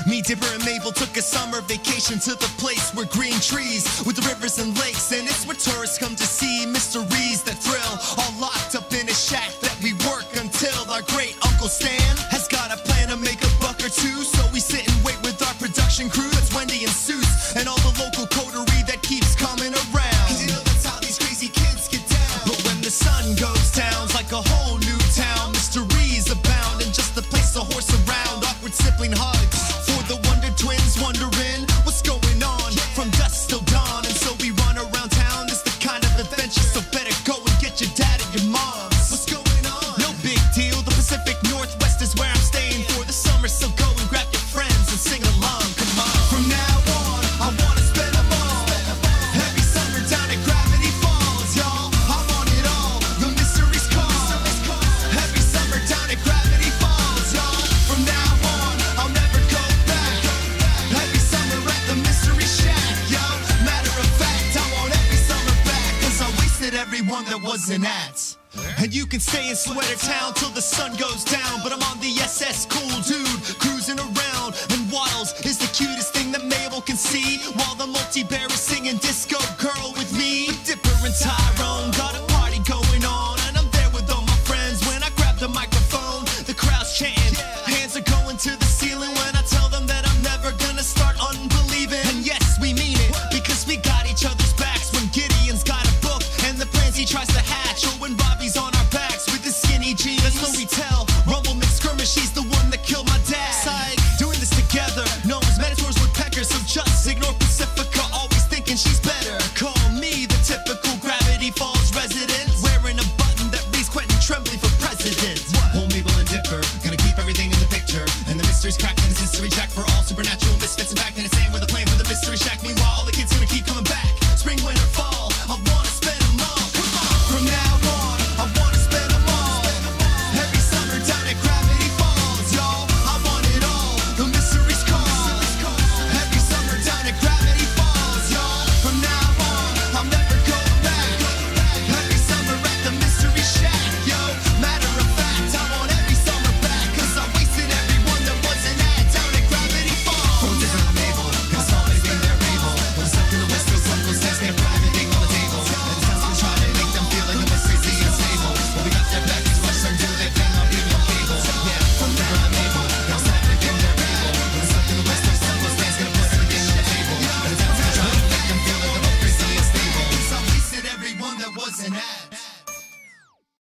Me, Dipper, and Mabel took a summer vacation to the place where green trees with the rivers and lakes, and it's where tourists come to see mysteries that thrill. All locked up in a shack that we work until our great Uncle Stan has got a plan to make a buck or two. So we sit and wait with our production crew. That's Wendy and Seuss and all the local coterie that keeps coming around. 'Cause you know that's how these crazy kids get down. But when the sun goes down, it's like a whole new town. Mysteries abound and just a place to horse around. Awkward sibling hugs for the Wonder Twins, wondering what's going on from dusk till dawn. And so we run around town. It's the kind of adventure, so better go and get your dad and your mom. What's going on? No big deal. The Pacific Northwest is where I'm staying for the summer, so go and grab your friends and sing along. Come on. From now on, I wanna spend them all. Every summer down at Gravity Falls, y'all. I want it all. The mysteries call. Every summer down at Gravity Falls, y'all. From now on, I'll never go back. Every summer at the Mystery Shack, yo. Matter of fact, I want every summer back, 'cause I wasted every one that wasn't at. And you can stay in Sweater Town till the sun goes down, but I'm on the SS Cool Dude, cruising around. And Waddles is the cutest thing that Mabel can see, while the multi-bear is singing Disco Girl with me. But Dipper and Tyrone got a party going on, and I'm there with all my friends. When I grab the microphone, the crowd's chanting, hands are going to the ceiling when I tell them that I'm never gonna start unbelieving. And yes, we mean it, because we got each other's backs. When Gideon's got a book and the plans he tries to hatch, or when Bobby's on our backs with his skinny jeans. That's no retell. Rumble McSkirmish, she's the one that killed my dad. Psych. Doing this together, known as Minotaurs with Peckers, so just ignore Pacifica, always thinking she's better. Call me the typical Gravity Falls resident, wearing a button that reads Quentin Tremblay for president. Old Mabel and Dipper, gonna keep everything in the picture. And the mystery's cracked in this history jack for all supernatural misfits. In fact, and it's saying we're the plan for the Mystery Shack. Meanwhile, all the kids gonna keep coming back. Spring, winter, fall, I wanna spend them all. Come on. From now on, I wanna spend them all. Every summer down at Gravity Falls, y'all. I want it all. The mystery's call. Every summer down at Gravity Falls, y'all. From now on, I'll never go back. Every summer at the Mystery Shack, yo. Matter of fact, I want every summer back, 'cause I wasted every one that wasn't at down at Gravity Falls. From Dipper and Mabel, cause all they think they're able. When stuck in the West Coast, Uncle Sam's gonna put everything on the table. And the town's gonna try to make them feel like the mystery's the unstable. But we got their back, cause watch them do their thing on being on cable. Yeah, from Dipper and Mabel, cause everything they're able. When stuck in the West Coast, Uncle Sam's gonna put everything on the table. And the town's gonna try to make them feel like the mystery's the unstable. 'Cause I wasted every one that wasn't at.